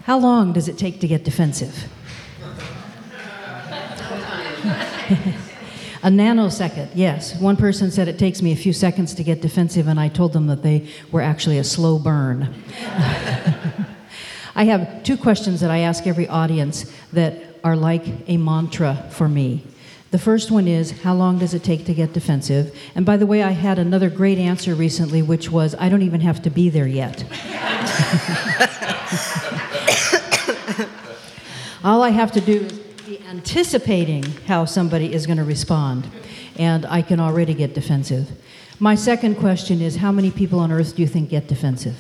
How long does it take to get defensive? A nanosecond, yes. One person said it takes me a few seconds to get defensive, and I told them that they were actually a slow burn. I have two questions that I ask every audience that are like a mantra for me. The first one is, how long does it take to get defensive? And by the way, I had another great answer recently, which was, I don't even have to be there yet. All I have to do is be anticipating how somebody is going to respond, and I can already get defensive. My second question is, how many people on earth do you think get defensive?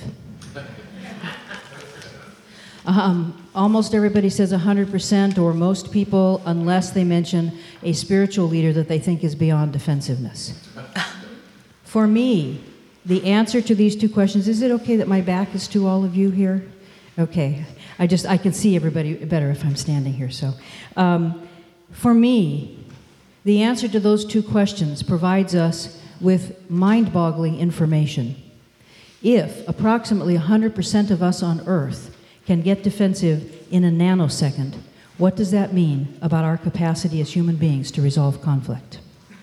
Almost everybody says 100%, or most people, unless they mention a spiritual leader that they think is beyond defensiveness. For me, the answer to these two questions, is it okay that my back is to all of you here? Okay. I can see everybody better if I'm standing here. So, for me, the answer to those two questions provides us with mind-boggling information. If approximately 100% of us on Earth can get defensive in a nanosecond, what does that mean about our capacity as human beings to resolve conflict?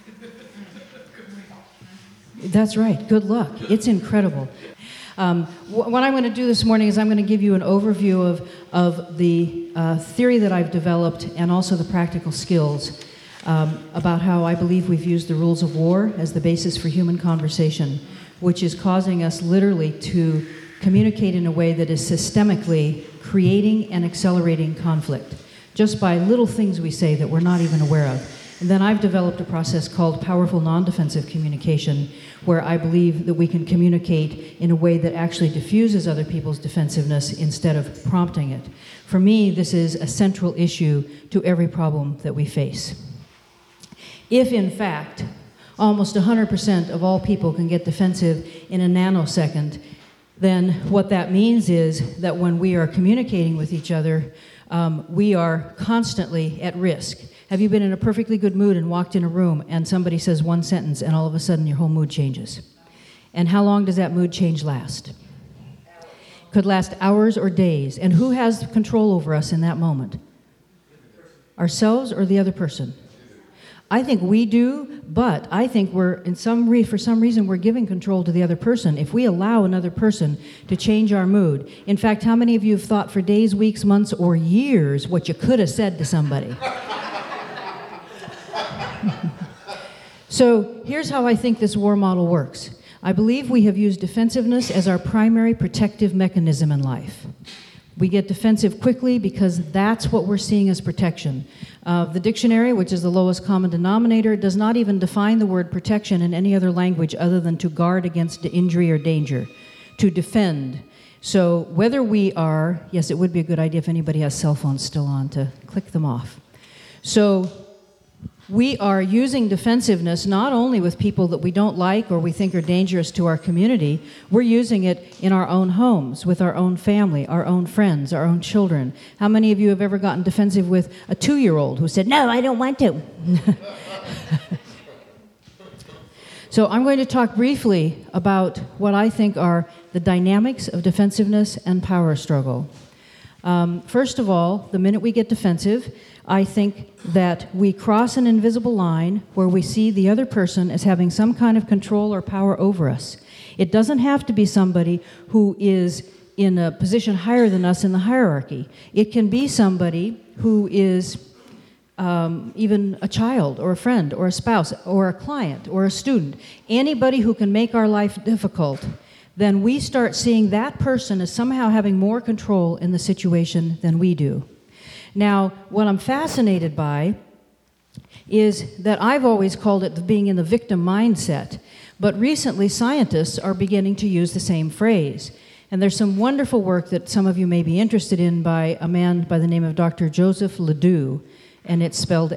That's right. Good luck. It's incredible. What I'm going to do this morning is I'm going to give you an overview of the theory that I've developed and also the practical skills about how I believe we've used the rules of war as the basis for human conversation, which is causing us literally to communicate in a way that is systemically creating and accelerating conflict, just by little things we say that we're not even aware of. And then I've developed a process called powerful non-defensive communication, where I believe that we can communicate in a way that actually diffuses other people's defensiveness instead of prompting it. For me, this is a central issue to every problem that we face. If, in fact, almost 100% of all people can get defensive in a nanosecond, then what that means is that when we are communicating with each other, we are constantly at risk. Have you been in a perfectly good mood and walked in a room and somebody says one sentence and all of a sudden your whole mood changes? And how long does that mood change last? Could last hours or days. And who has control over us in that moment? Ourselves or the other person? I think we do, but I think for some reason we're giving control to the other person if we allow another person to change our mood. In fact, how many of you have thought for days, weeks, months, or years what you could have said to somebody? So here's how I think this war model works. I believe we have used defensiveness as our primary protective mechanism in life. We get defensive quickly because that's what we're seeing as protection. The dictionary, which is the lowest common denominator, does not even define the word protection in any other language other than to guard against injury or danger, to defend. So whether we are, yes, it would be a good idea if anybody has cell phones still on to click them off. So we are using defensiveness not only with people that we don't like or we think are dangerous to our community, we're using it in our own homes, with our own family, our own friends, our own children. How many of you have ever gotten defensive with a 2-year-old who said, "No, I don't want to"? So I'm going to talk briefly about what I think are the dynamics of defensiveness and power struggle. First of all, the minute we get defensive, I think that we cross an invisible line where we see the other person as having some kind of control or power over us. It doesn't have to be somebody who is in a position higher than us in the hierarchy. It can be somebody who is even a child or a friend or a spouse or a client or a student. Anybody who can make our life difficult, then we start seeing that person as somehow having more control in the situation than we do. Now, what I'm fascinated by is that I've always called it being in the victim mindset, but recently scientists are beginning to use the same phrase. And there's some wonderful work that some of you may be interested in by a man by the name of Dr. Joseph Ledoux, and it's spelled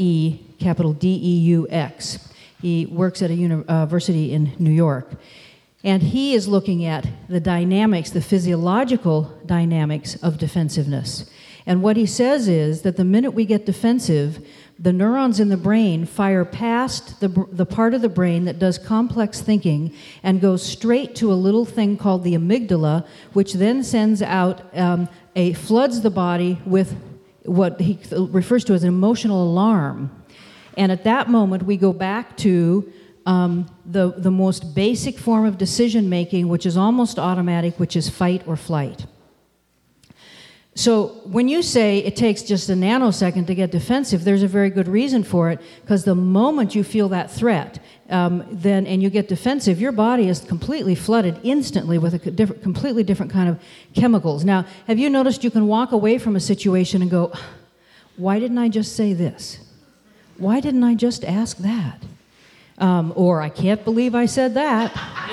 L-E-Deux. He works at a university in New York. And he is looking at the dynamics, the physiological dynamics of defensiveness. And what he says is that the minute we get defensive, the neurons in the brain fire past the part of the brain that does complex thinking and goes straight to a little thing called the amygdala, which then sends out floods the body with what he refers to as an emotional alarm. And at that moment, we go back to the most basic form of decision making, which is almost automatic, which is fight or flight. So when you say it takes just a nanosecond to get defensive, there's a very good reason for it, because the moment you feel that threat, and you get defensive, your body is completely flooded instantly with a completely different kind of chemicals. Now, have you noticed you can walk away from a situation and go, why didn't I just say this? Why didn't I just ask that? Or I can't believe I said that.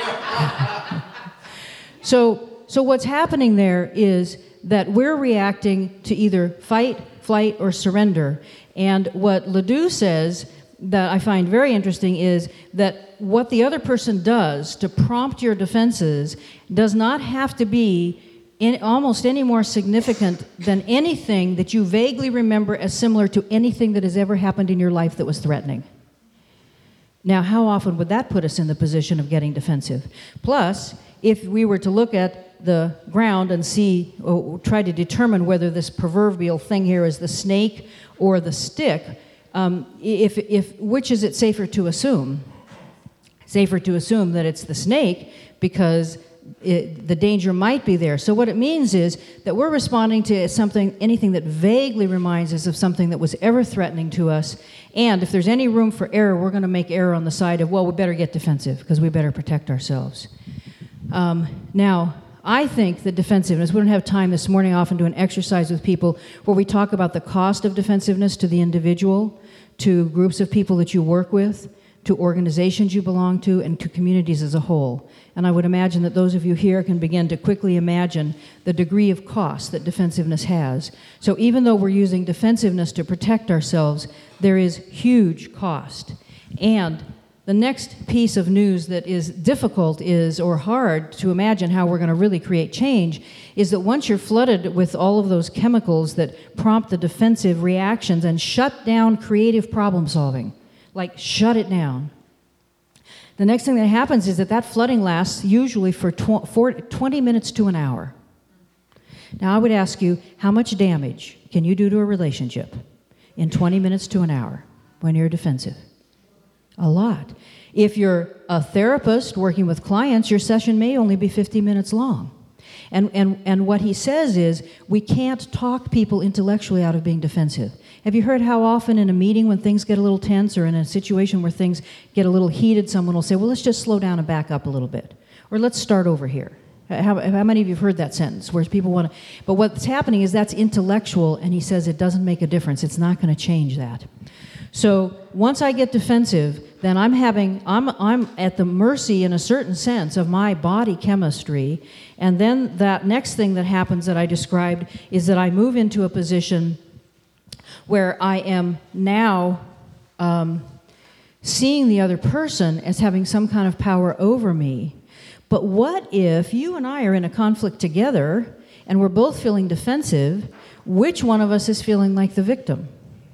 So what's happening there is that we're reacting to either fight, flight, or surrender. And what Ledoux says that I find very interesting is that what the other person does to prompt your defenses does not have to be almost any more significant than anything that you vaguely remember as similar to anything that has ever happened in your life that was threatening. Now, how often would that put us in the position of getting defensive? Plus, if we were to look at the ground and see, or try to determine whether this proverbial thing here is the snake or the stick, which is it safer to assume? Safer to assume that it's the snake, because the danger might be there. So what it means is that we're responding to anything that vaguely reminds us of something that was ever threatening to us. And if there's any room for error, we're going to make error on the side of, well, we better get defensive because we better protect ourselves. Now, I think that defensiveness, we don't have time this morning. I often do an exercise with people where we talk about the cost of defensiveness to the individual, to groups of people that you work with, to organizations you belong to, and to communities as a whole. And I would imagine that those of you here can begin to quickly imagine the degree of cost that defensiveness has. So even though we're using defensiveness to protect ourselves, there is huge cost. And the next piece of news that is difficult or hard to imagine how we're going to really create change is that once you're flooded with all of those chemicals that prompt the defensive reactions and shut down creative problem solving, like shut it down, the next thing that happens is that flooding lasts usually for 20 minutes to an hour. Now, I would ask you, how much damage can you do to a relationship in 20 minutes to an hour when you're defensive? A lot. If you're a therapist working with clients, your session may only be 50 minutes long. And what he says is, we can't talk people intellectually out of being defensive. Have you heard how often in a meeting when things get a little tense, or in a situation where things get a little heated, someone will say, well, let's just slow down and back up a little bit. Or let's start over here. How many of you have heard that sentence, where people want to... But what's happening is that's intellectual, and he says it doesn't make a difference. It's not going to change that. So once I get defensive, then I'm at the mercy, in a certain sense, of my body chemistry. And then that next thing that happens that I described is that I move into a position where I am now seeing the other person as having some kind of power over me. But what if you and I are in a conflict together and we're both feeling defensive? Which one of us is feeling like the victim?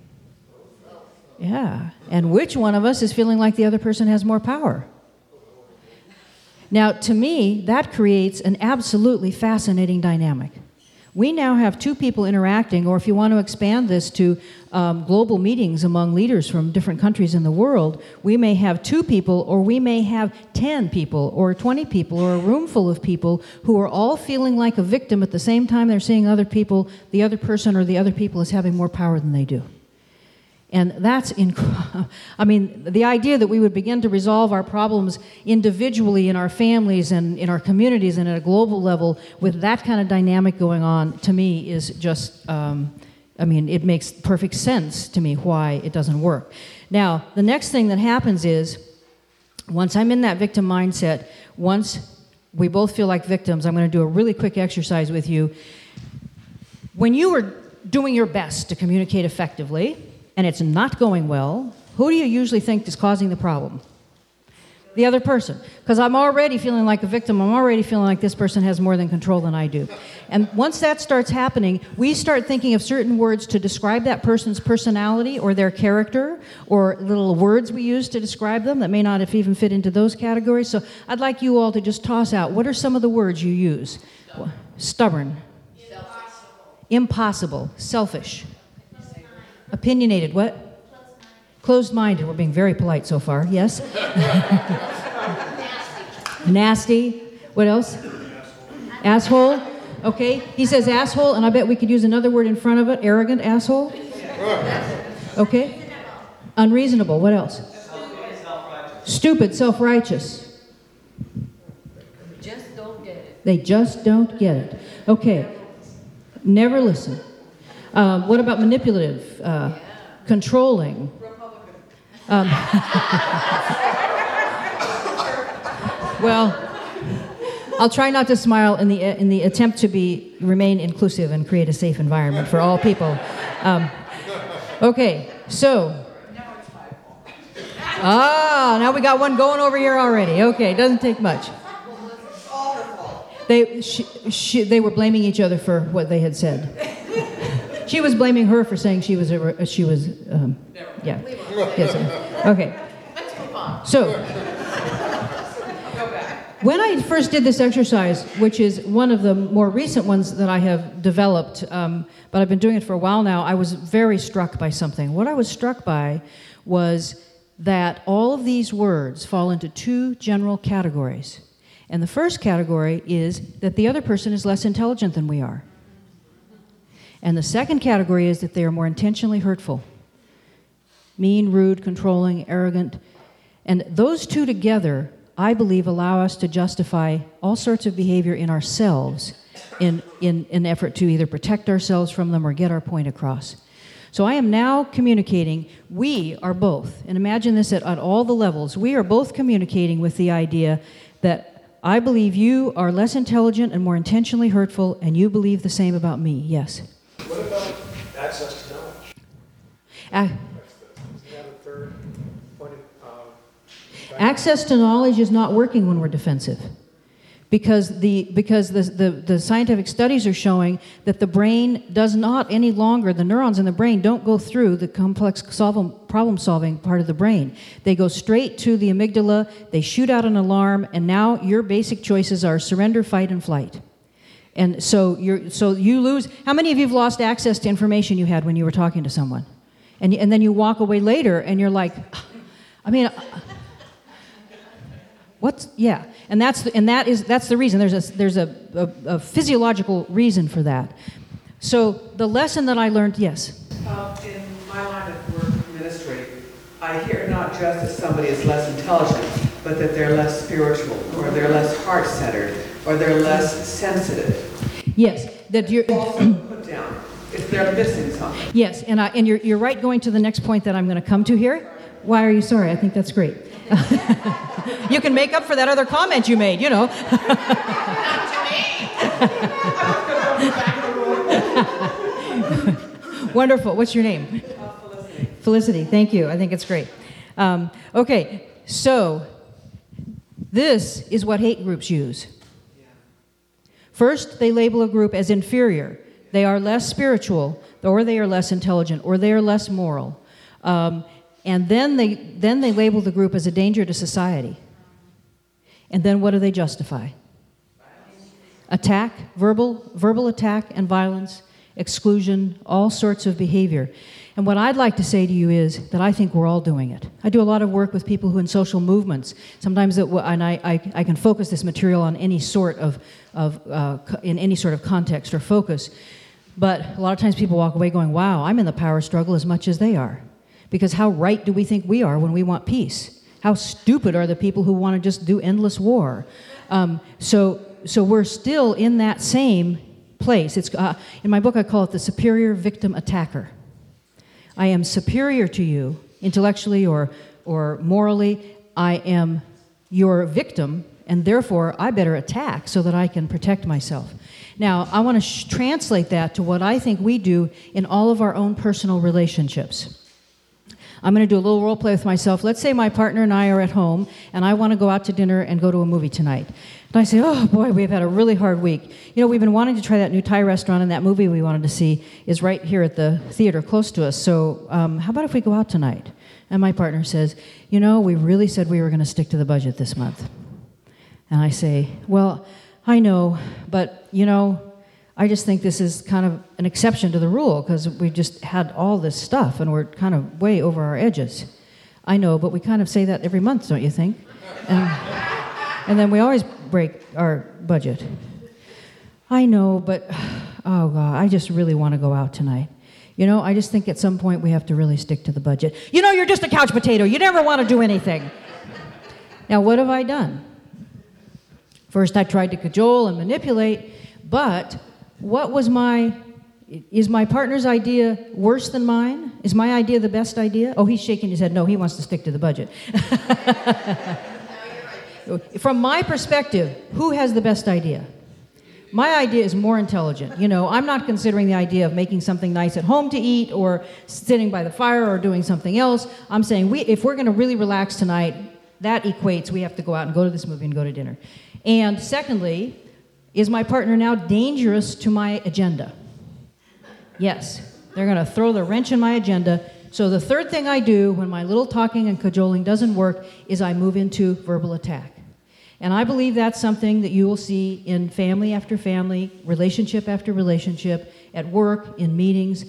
Yeah. And which one of us is feeling like the other person has more power? Now, to me, that creates an absolutely fascinating dynamic. We now have two people interacting, or if you want to expand this to global meetings among leaders from different countries in the world, we may have two people, or we may have 10 people, or 20 people, or a room full of people who are all feeling like a victim at the same time they're seeing other people, the other person or the other people is having more power than they do. And that's the idea that we would begin to resolve our problems individually in our families and in our communities and at a global level with that kind of dynamic going on, to me, is just, it makes perfect sense to me why it doesn't work. Now, the next thing that happens is, once I'm in that victim mindset, once we both feel like victims, I'm going to do a really quick exercise with you. When you are doing your best to communicate effectively, and it's not going well, who do you usually think is causing the problem? The other person. Because I'm already feeling like a victim. I'm already feeling like this person has more than control than I do. And once that starts happening, we start thinking of certain words to describe that person's personality or their character, or little words we use to describe them that may not have even fit into those categories. So I'd like you all to just toss out, what are some of the words you use? Stubborn. Impossible. Selfish. Opinionated. What? Closed-minded. We're being very polite so far. Yes? Nasty. What else? Asshole. Okay. He says asshole, and I bet we could use another word in front of it. Arrogant asshole. Okay. Unreasonable. What else? Stupid. Self-righteous. Just don't get it. They just don't get it. Okay. Never listen. What about manipulative? Controlling. Well, I'll try not to smile in the attempt to remain inclusive and create a safe environment for all people. Okay, so. Now we got one going over here already. Okay, doesn't take much. They were blaming each other for what they had said. She was blaming her for saying she was. Yeah. Yes. Okay. Let's move on. So, Go back. when I first did this exercise, which is one of the more recent ones that I have developed, but I've been doing it for a while now, I was very struck by something. What I was struck by was that all of these words fall into two general categories. And the first category is that the other person is less intelligent than we are. And the second category is that they are more intentionally hurtful. Mean, rude, controlling, arrogant. And those two together, I believe, allow us to justify all sorts of behavior in ourselves in an effort to either protect ourselves from them or get our point across. So I am now communicating, we are both, and imagine this at all the levels, we are both communicating with the idea that I believe you are less intelligent and more intentionally hurtful, and you believe the same about me. Yes? What about access to knowledge? Isn't that a third point of Access to knowledge is not working when we're defensive. Because the scientific studies are showing that the brain does not any longer, the neurons in the brain don't go through the complex problem-solving part of the brain. They go straight to the amygdala, they shoot out an alarm, and now your basic choices are surrender, fight, and flight. And so you lose. How many of you have lost access to information you had when you were talking to someone? And then you walk away later and you're like, yeah, and that's the reason. There's a physiological reason for that. So the lesson that I learned, yes. In my line of work, administrative, I hear not just that somebody is less intelligent, but that they're less spiritual, or they're less heart-centered, or they're less sensitive. Yes, that you're also put down if they're missing something. Yes, and you're right. Going to the next point that I'm going to come to here. Why are you sorry? I think that's great. You can make up for that other comment you made, you know. Not to me. Wonderful. What's your name? Felicity. Felicity. Thank you. I think it's great. Okay, so this is what hate groups use. First, they label a group as inferior. They are less spiritual, or they are less intelligent, or they are less moral. And then they label the group as a danger to society. And then what do they justify? Attack, verbal attack and violence, exclusion, all sorts of behavior. And what I'd like to say to you is that I think we're all doing it. I do a lot of work with people who in social movements. Sometimes, and I can focus this material on any sort of in any sort of context or focus. But a lot of times people walk away going, wow, I'm in the power struggle as much as they are. Because how right do we think we are when we want peace? How stupid are the people who want to just do endless war? So we're still in that same place. It's in my book I call it the superior victim attacker. I am superior to you intellectually or morally. I am your victim, and therefore I better attack so that I can protect myself. Now, I want to translate that to what I think we do in all of our own personal relationships. I'm going to do a little role play with myself. Let's say my partner and I are at home, and I want to go out to dinner and go to a movie tonight. And I say, oh boy, we've had a really hard week. You know, we've been wanting to try that new Thai restaurant, and that movie we wanted to see is right here at the theater close to us. So how about if we go out tonight? And my partner says, you know, we really said we were going to stick to the budget this month. And I say, well, I know, but, you know, I just think this is kind of an exception to the rule because we just had all this stuff and we're kind of way over our edges. I know, but we kind of say that every month, don't you think? And then we always break our budget. I know, but, oh, God, I just really want to go out tonight. You know, I just think at some point we have to really stick to the budget. You know, you're just a couch potato. You never want to do anything. Now, what have I done? First, I tried to cajole and manipulate, but what was is my partner's idea worse than mine? Is my idea the best idea? Oh, he's shaking his head. No, he wants to stick to the budget. From my perspective, who has the best idea? My idea is more intelligent. You know, I'm not considering the idea of making something nice at home to eat or sitting by the fire or doing something else. I'm saying if we're going to really relax tonight, that equates we have to go out and go to this movie and go to dinner. And secondly, is my partner now dangerous to my agenda? Yes, they're going to throw the wrench in my agenda. So the third thing I do when my little talking and cajoling doesn't work is I move into verbal attack. And I believe that's something that you will see in family after family, relationship after relationship, at work, in meetings,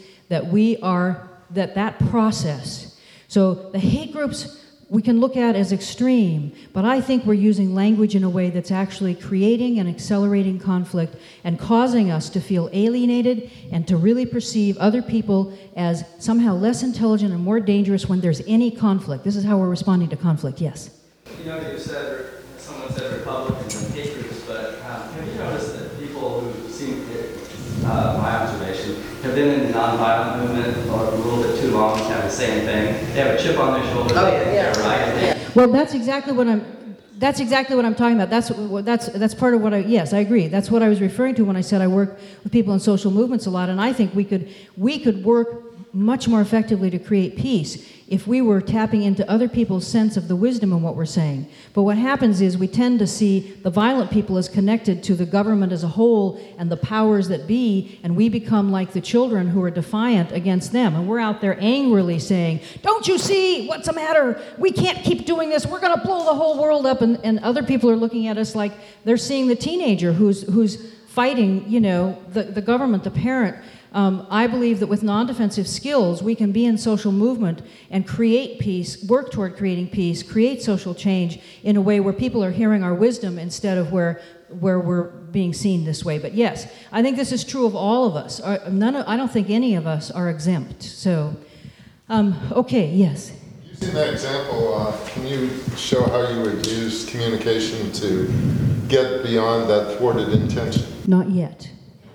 that process. So the hate groups we can look at as extreme, but I think we're using language in a way that's actually creating and accelerating conflict and causing us to feel alienated and to really perceive other people as somehow less intelligent and more dangerous when there's any conflict. This is how we're responding to conflict. Yes? You know, someone said Republicans and hate groups, but have you noticed that people who seem, my observation, have been in the nonviolent movement or a little bit too long have the same thing? They have a chip on their shoulder. Oh, They think yeah. they're right. Yeah. Well, that's exactly what I'm talking about. That's part of what yes, I agree. That's what I was referring to when I said I work with people in social movements a lot, and I think we could work much more effectively to create peace if we were tapping into other people's sense of the wisdom in what we're saying. But what happens is we tend to see the violent people as connected to the government as a whole and the powers that be, and we become like the children who are defiant against them. And we're out there angrily saying, don't you see? What's the matter? We can't keep doing this. We're going to blow the whole world up. And other people are looking at us like they're seeing the teenager who's fighting, you know, the government, the parent. I believe that with non-defensive skills, we can be in social movement and create peace, work toward creating peace, create social change in a way where people are hearing our wisdom instead of where we're being seen this way. But yes, I think this is true of all of us. I don't think any of us are exempt. So, okay, yes. Using that example, can you show how you would use communication to get beyond that thwarted intention? Not yet.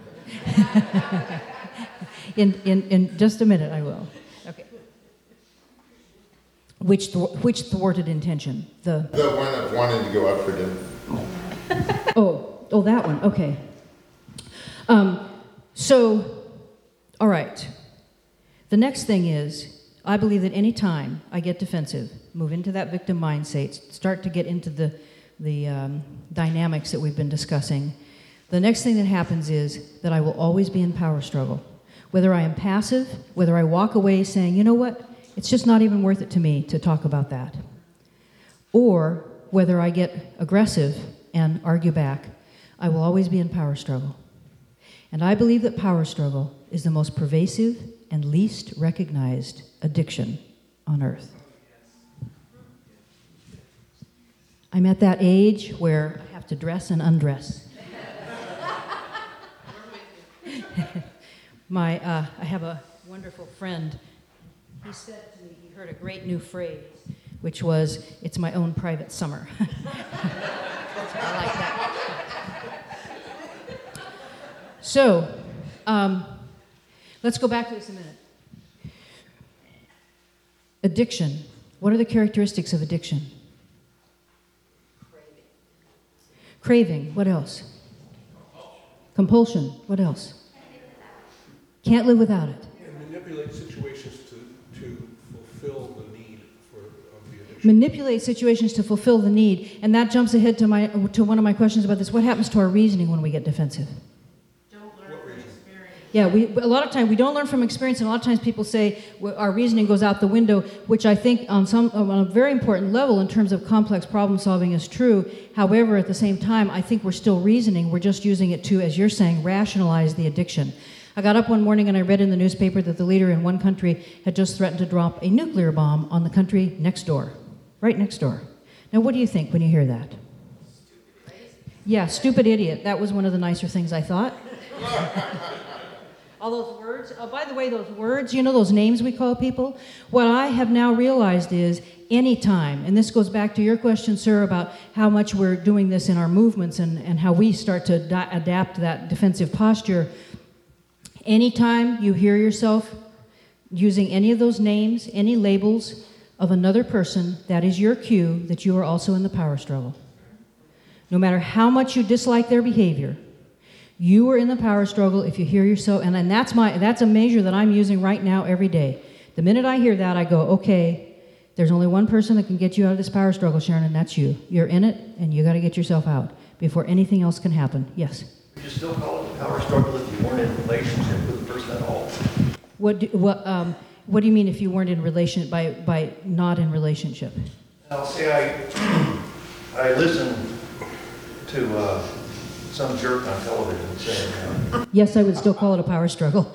In just a minute, I will. Okay. Which thwarted intention? The one of wanting to go out for dinner. Oh, that one. Okay. So, all right. The next thing is, I believe that any time I get defensive, move into that victim mindset, start to get into the dynamics that we've been discussing, the next thing that happens is that I will always be in power struggle. Whether I am passive, whether I walk away saying, you know what, it's just not even worth it to me to talk about that. Or whether I get aggressive and argue back, I will always be in power struggle. And I believe that power struggle is the most pervasive and least recognized addiction on earth. I'm at that age where I have to dress and undress. I have a wonderful friend. He said to me, he heard a great new phrase, which was, it's my own private summer. I like that. So, let's go back to this a minute. Addiction. What are the characteristics of addiction? Craving. What else? Compulsion. What else? Can't live without it. And manipulate situations to fulfill the manipulate situations to fulfill the need. And that jumps ahead to one of my questions about this. What happens to our reasoning when we get defensive? Yeah, a lot of times we don't learn from experience, and a lot of times people say our reasoning goes out the window, which I think on a very important level in terms of complex problem solving is true. However, at the same time, I think we're still reasoning. We're just using it to, as you're saying, rationalize the addiction. I got up one morning and I read in the newspaper that the leader in one country had just threatened to drop a nuclear bomb on the country next door, right next door. Now, what do you think when you hear that? Yeah, stupid idiot. That was one of the nicer things I thought. All those words. Oh, by the way, those words, you know, those names we call people? What I have now realized is anytime, and this goes back to your question, sir, about how much we're doing this in our movements and how we start to adapt that defensive posture, anytime you hear yourself using any of those names, any labels of another person, that is your cue that you are also in the power struggle. No matter how much you dislike their behavior, you are in the power struggle if you hear yourself, and that's a measure that I'm using right now every day. The minute I hear that, I go, okay, there's only one person that can get you out of this power struggle, Sharon, and that's you. You're in it, and you got to get yourself out before anything else can happen. Yes? Would you still call it a power struggle if you weren't in a relationship with the person at all? What do you mean if you weren't in relation by not in relationship? Now, say I listen to some jerk on television saying, Yes, I would still call it a power struggle.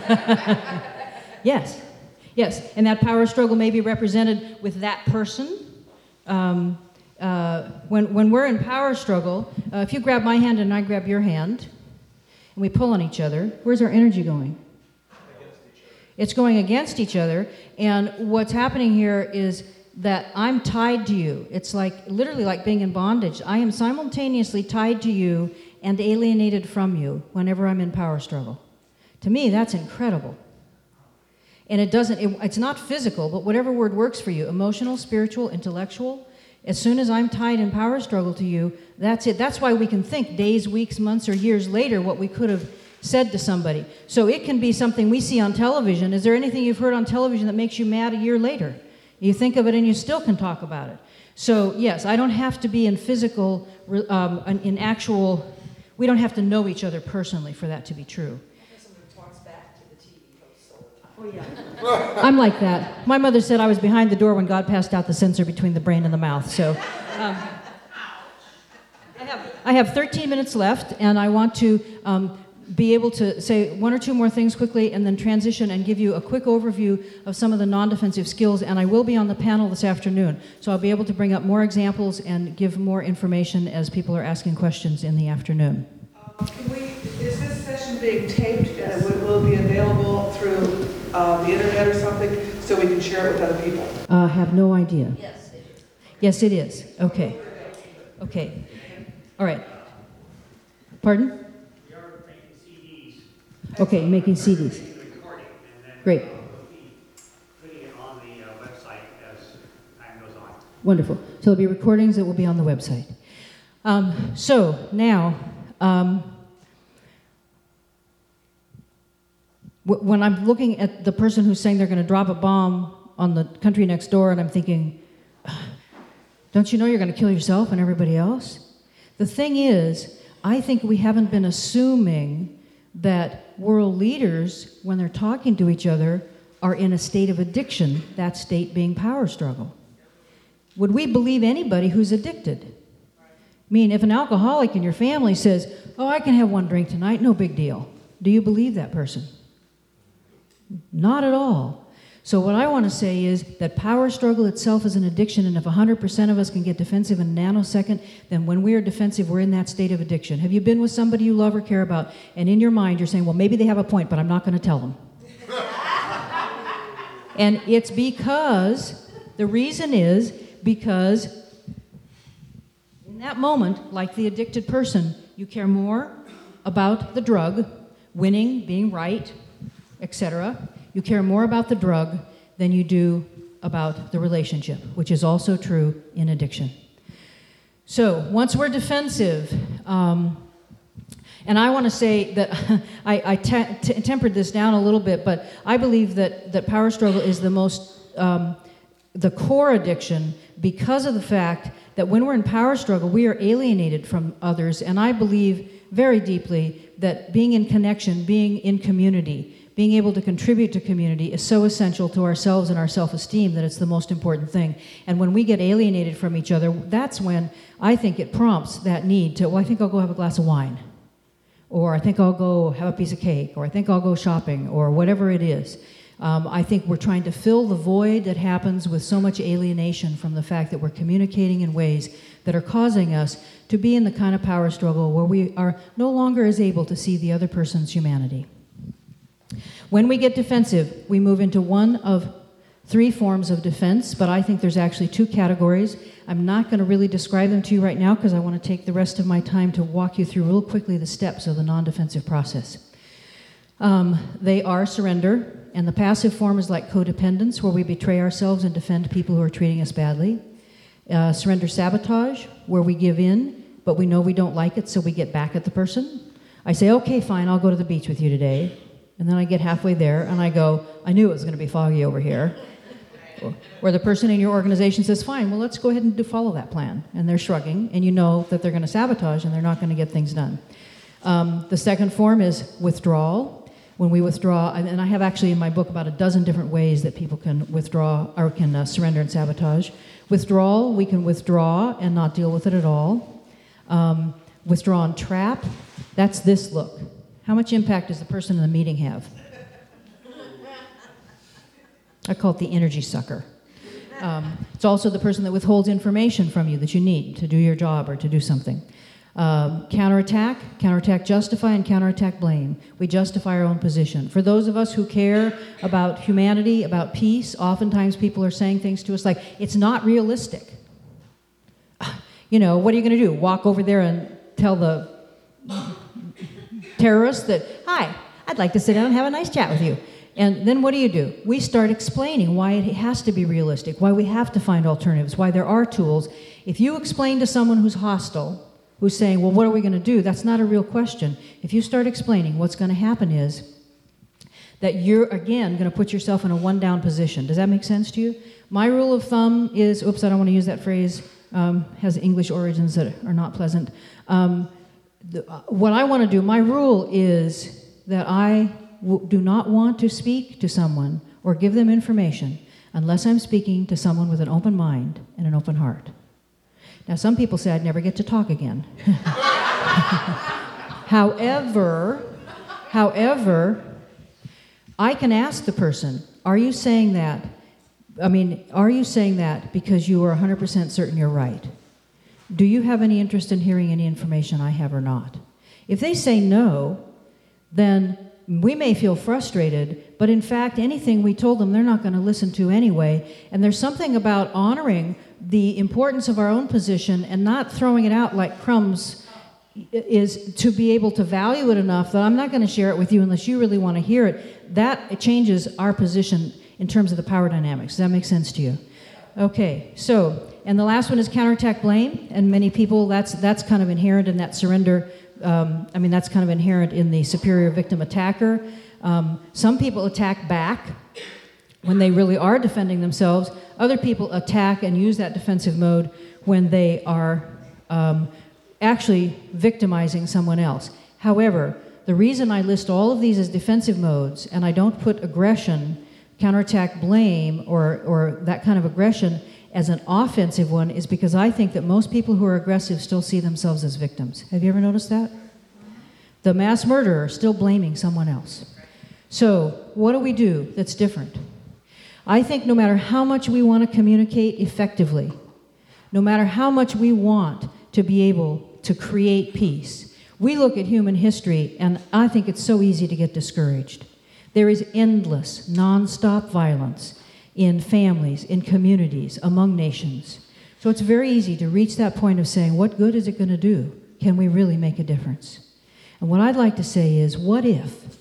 Yes, and that power struggle may be represented with that person. When we're in power struggle, if you grab my hand and I grab your hand, and we pull on each other, where's our energy going? It's going against each other, and what's happening here is that I'm tied to you. It's literally like being in bondage. I am simultaneously tied to you and alienated from you whenever I'm in power struggle. To me, that's incredible. And it's not physical, but whatever word works for you, emotional, spiritual, intellectual, as soon as I'm tied in power struggle to you, that's it. That's why we can think days, weeks, months, or years later what we could have said to somebody. So it can be something we see on television. Is there anything you've heard on television that makes you mad a year later? You think of it and you still can talk about it. So yes, I don't have to be in physical, in actual, we don't have to know each other personally for that to be true. Somebody talks back to the TV hosts all the time. Oh, yeah. I'm like that. My mother said I was behind the door when God passed out the sensor between the brain and the mouth. So I have 13 minutes left, and I want to be able to say one or two more things quickly and then transition and give you a quick overview of some of the non-defensive skills. And I will be on the panel this afternoon, so I'll be able to bring up more examples and give more information as people are asking questions in the afternoon. Is this session being taped and will it be available through the internet or something so we can share it with other people? I have no idea. Yes, it is. Yes, it is. Okay. All right. Pardon? Okay, making CDs. Great. Putting it on the website as time goes on. Wonderful. So there'll be recordings that will be on the website. So now, when I'm looking at the person who's saying they're going to drop a bomb on the country next door, and I'm thinking, don't you know you're going to kill yourself and everybody else? The thing is, I think we haven't been assuming that world leaders, when they're talking to each other, are in a state of addiction, that state being power struggle. Would we believe anybody who's addicted? I mean, if an alcoholic in your family says, oh, I can have one drink tonight, no big deal, do you believe that person? Not at all. So what I want to say is that power struggle itself is an addiction, and if 100% of us can get defensive in a nanosecond, then when we are defensive, we're in that state of addiction. Have you been with somebody you love or care about, and in your mind you're saying, well, maybe they have a point, but I'm not going to tell them? And it's because, the reason is because in that moment, like the addicted person, you care more about the drug, winning, being right, etc. You care more about the drug than you do about the relationship, which is also true in addiction. So once we're defensive, and I want to say that I tempered this down a little bit, but I believe that power struggle is the most, the core addiction because of the fact that when we're in power struggle, we are alienated from others, and I believe very deeply that being in connection, being in community, being able to contribute to community is so essential to ourselves and our self-esteem that it's the most important thing. And when we get alienated from each other, that's when I think it prompts that need to, well, I think I'll go have a glass of wine, or I think I'll go have a piece of cake, or I think I'll go shopping, or whatever it is. I think we're trying to fill the void that happens with so much alienation from the fact that we're communicating in ways that are causing us to be in the kind of power struggle where we are no longer as able to see the other person's humanity. When we get defensive, we move into one of 3 forms of defense, but I think there's actually 2 categories. I'm not going to really describe them to you right now because I want to take the rest of my time to walk you through real quickly the steps of the non-defensive process. They are surrender, and the passive form is like codependence, where we betray ourselves and defend people who are treating us badly. Surrender sabotage, where we give in, but we know we don't like it, so we get back at the person. I say, okay, fine, I'll go to the beach with you today. And then I get halfway there, and I go, I knew it was going to be foggy over here. Or the person in your organization says, fine, well, let's go ahead and follow that plan. And they're shrugging, and you know that they're going to sabotage, and they're not going to get things done. The second form is withdrawal. When we withdraw, and I have actually in my book about a dozen different ways that people can withdraw or can surrender and sabotage. Withdrawal, we can withdraw and not deal with it at all. Withdraw and trap, that's this look. How much impact does the person in the meeting have? I call it the energy sucker. It's also the person that withholds information from you that you need to do your job or to do something. Counterattack justify, and counterattack blame. We justify our own position. For those of us who care about humanity, about peace, oftentimes people are saying things to us like, it's not realistic. You know, what are you going to do? Walk over there and tell the terrorists that, hi, I'd like to sit down and have a nice chat with you. And then what do? We start explaining why it has to be realistic, why we have to find alternatives, why there are tools. If you explain to someone who's hostile, who's saying, well, what are we going to do? That's not a real question. If you start explaining, what's going to happen is that you're, again, going to put yourself in a one-down position. Does that make sense to you? My rule of thumb is, oops, I don't want to use that phrase, has English origins that are not pleasant. What I want to do, my rule is that I do not want to speak to someone or give them information unless I'm speaking to someone with an open mind and an open heart. Now, some people say I'd never get to talk again. However, I can ask the person, are you saying that? Are you saying that because you are 100% certain you're right? Do you have any interest in hearing any information I have or not? If they say no, then we may feel frustrated, but in fact, anything we told them, they're not going to listen to anyway. And there's something about honoring the importance of our own position and not throwing it out like crumbs is to be able to value it enough that I'm not going to share it with you unless you really want to hear it. That changes our position in terms of the power dynamics. Does that make sense to you? Okay, so, and the last one is counterattack blame, and many people, that's kind of inherent in that surrender. That's kind of inherent in the superior victim attacker. Some people attack back when they really are defending themselves. Other people attack and use that defensive mode when they are actually victimizing someone else. However, the reason I list all of these as defensive modes and I don't put aggression, counterattack blame, or that kind of aggression as an offensive one is because I think that most people who are aggressive still see themselves as victims. Have you ever noticed that? The mass murderer still blaming someone else. So what do we do that's different? I think no matter how much we want to communicate effectively, no matter how much we want to be able to create peace, we look at human history and I think it's so easy to get discouraged. There is endless, nonstop violence in families, in communities, among nations. So it's very easy to reach that point of saying, what good is it going to do? Can we really make a difference? And what I'd like to say is, what if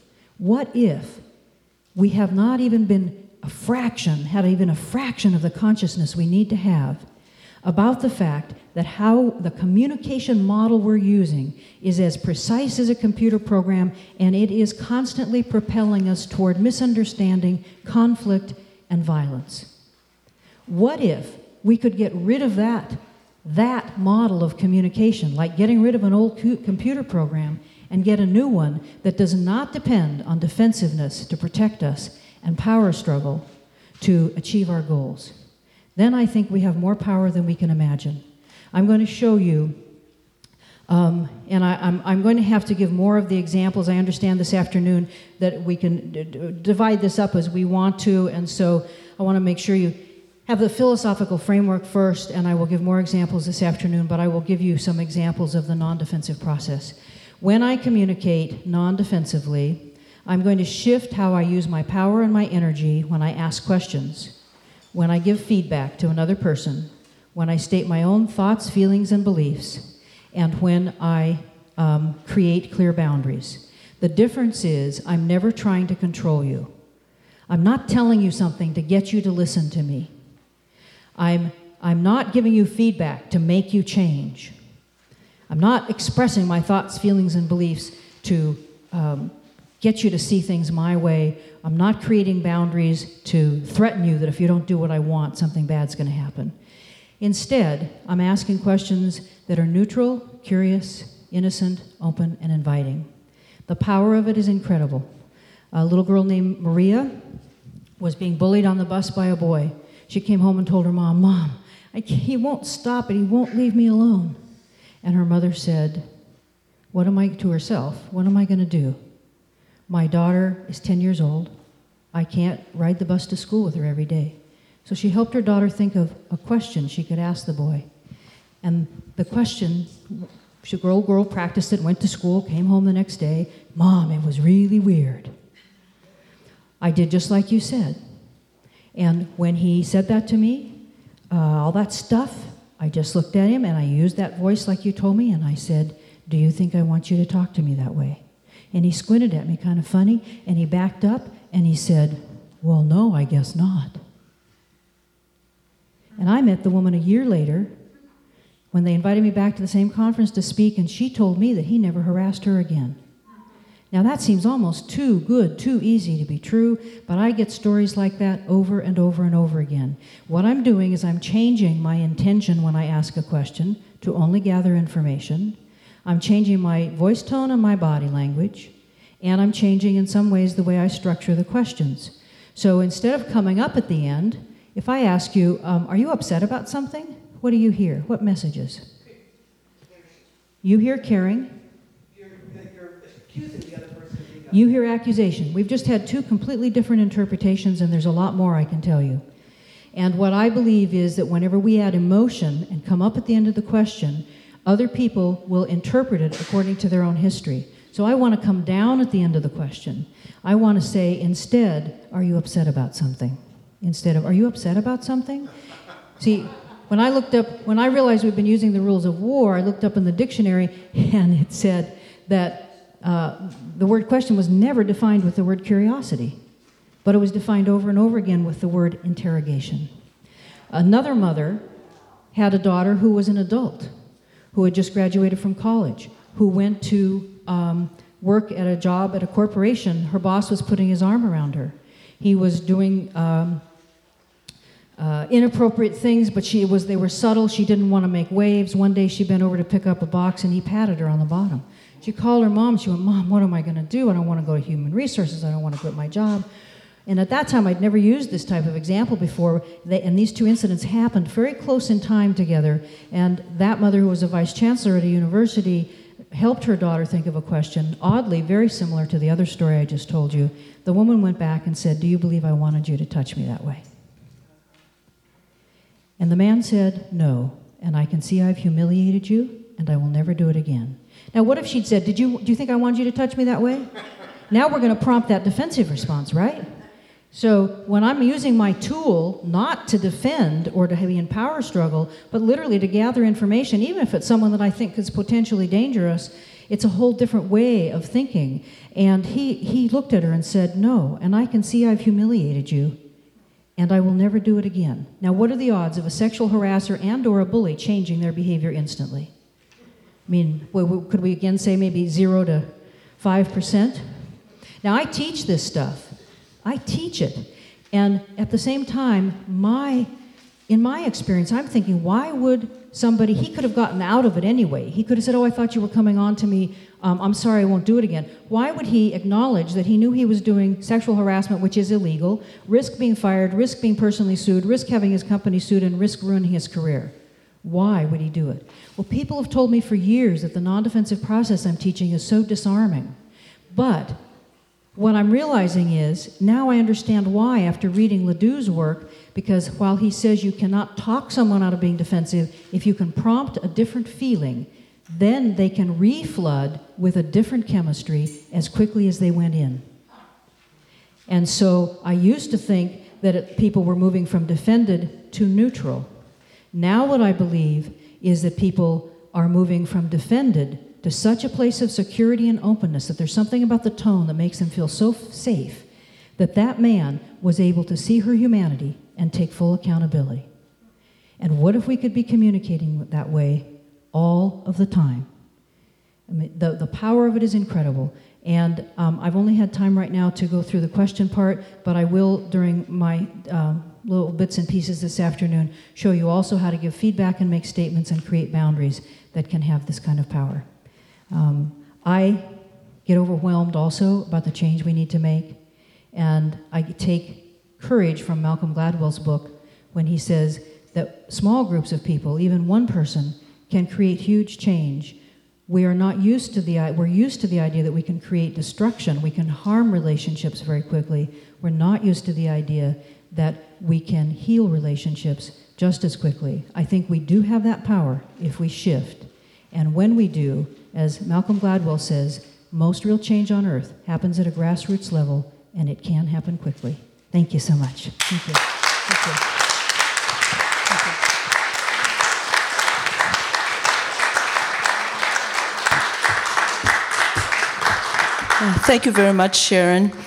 we have not even been had even a fraction of the consciousness we need to have about the fact that how the communication model we're using is as precise as a computer program, and it is constantly propelling us toward misunderstanding, conflict, and violence. What if we could get rid of that model of communication, like getting rid of an old computer program and get a new one that does not depend on defensiveness to protect us and power struggle to achieve our goals. Then I think we have more power than we can imagine. I'm going to show you, and I'm going to have to give more of the examples. I understand this afternoon that we can divide this up as we want to, and so I want to make sure you have the philosophical framework first, and I will give more examples this afternoon, but I will give you some examples of the non-defensive process. When I communicate non-defensively, I'm going to shift how I use my power and my energy when I ask questions, when I give feedback to another person, when I state my own thoughts, feelings, and beliefs, and when I create clear boundaries. The difference is I'm never trying to control you. I'm not telling you something to get you to listen to me. I'm not giving you feedback to make you change. I'm not expressing my thoughts, feelings, and beliefs to get you to see things my way. I'm not creating boundaries to threaten you that if you don't do what I want, something bad's going to happen. Instead, I'm asking questions that are neutral, curious, innocent, open, and inviting. The power of it is incredible. A little girl named Maria was being bullied on the bus by a boy. She came home and told her mom, "Mom, he won't stop it. He won't leave me alone." And her mother said, to herself, what am I going to do? My daughter is 10 years old. I can't ride the bus to school with her every day. So she helped her daughter think of a question she could ask the boy. And the question, the girl practiced it, went to school, came home the next day. "Mom, it was really weird. I did just like you said." And when he said that to me, all that stuff, I just looked at him and I used that voice like you told me, and I said, "Do you think I want you to talk to me that way?" And he squinted at me kind of funny, and he backed up and he said, "Well, no, I guess not." And I met the woman a year later when they invited me back to the same conference to speak, and she told me that he never harassed her again. Now that seems almost too good, too easy to be true, but I get stories like that over and over and over again. What I'm doing is I'm changing my intention when I ask a question to only gather information. I'm changing my voice tone and my body language, and I'm changing in some ways the way I structure the questions. So instead of coming up at the end, if I ask you, are you upset about something? What do you hear? What messages? You hear caring. You're accusing the other person of being You hear accusation. We've just had two completely different interpretations, and there's a lot more I can tell you. And what I believe is that whenever we add emotion and come up at the end of the question, other people will interpret it according to their own history. So I want to come down at the end of the question. I want to say, instead, are you upset about something? Instead of, are you upset about something? See, when I realized we've been using the rules of war, I looked up in the dictionary, and it said that the word question was never defined with the word curiosity, but it was defined over and over again with the word interrogation. Another mother had a daughter who was an adult, who had just graduated from college, who went to work at a job at a corporation. Her boss was putting his arm around her. He was doing inappropriate things, but they were subtle. She didn't want to make waves. One day she bent over to pick up a box, and he patted her on the bottom. She called her mom. She went, "Mom, what am I going to do? I don't want to go to human resources. I don't want to quit my job." And at that time, I'd never used this type of example before, and these two incidents happened very close in time together, and that mother, who was a vice chancellor at a university, helped her daughter think of a question, oddly very similar to the other story I just told you. The woman went back and said, "Do you believe I wanted you to touch me that way?" And the man said, "No, and I can see I've humiliated you, and I will never do it again." Now, what if she'd said, do you think I wanted you to touch me that way? Now we're going to prompt that defensive response, right? So when I'm using my tool not to defend or to be in power struggle, but literally to gather information, even if it's someone that I think is potentially dangerous, it's a whole different way of thinking. And he looked at her and said, "No, and I can see I've humiliated you, and I will never do it again." Now, what are the odds of a sexual harasser and or a bully changing their behavior instantly? I mean, could we again say maybe 0 to 5%? Now, I teach this stuff. I teach it. And at the same time, my in my experience, I'm thinking, why would somebody, he could have gotten out of it anyway. He could have said, oh, I thought you were coming on to me. I'm sorry, I won't do it again. Why would he acknowledge that he knew he was doing sexual harassment, which is illegal, risk being fired, risk being personally sued, risk having his company sued, and risk ruining his career? Why would he do it? Well, people have told me for years that the non-defensive process I'm teaching is so disarming. But what I'm realizing is, now I understand why after reading Ledoux's work, because while he says you cannot talk someone out of being defensive, if you can prompt a different feeling, then they can reflood with a different chemistry as quickly as they went in. And so I used to think that people were moving from defended to neutral. Now what I believe is that people are moving from defended to such a place of security and openness that there's something about the tone that makes them feel so safe that that man was able to see her humanity and take full accountability. And what if we could be communicating that way all of the time? I mean, the power of it is incredible. And I've only had time right now to go through the question part, but I will, during my little bits and pieces this afternoon, show you also how to give feedback and make statements and create boundaries that can have this kind of power. I get overwhelmed also about the change we need to make, and I take courage from Malcolm Gladwell's book when he says that small groups of people, even one person, can create huge change. We're used to the idea that we can create destruction, we can harm relationships very quickly. We're not used to the idea that we can heal relationships just as quickly. I think we do have that power if we shift. And when we do, as Malcolm Gladwell says, most real change on earth happens at a grassroots level, and it can happen quickly. Thank you so much. Thank you. Thank you. Thank you very much, Sharon.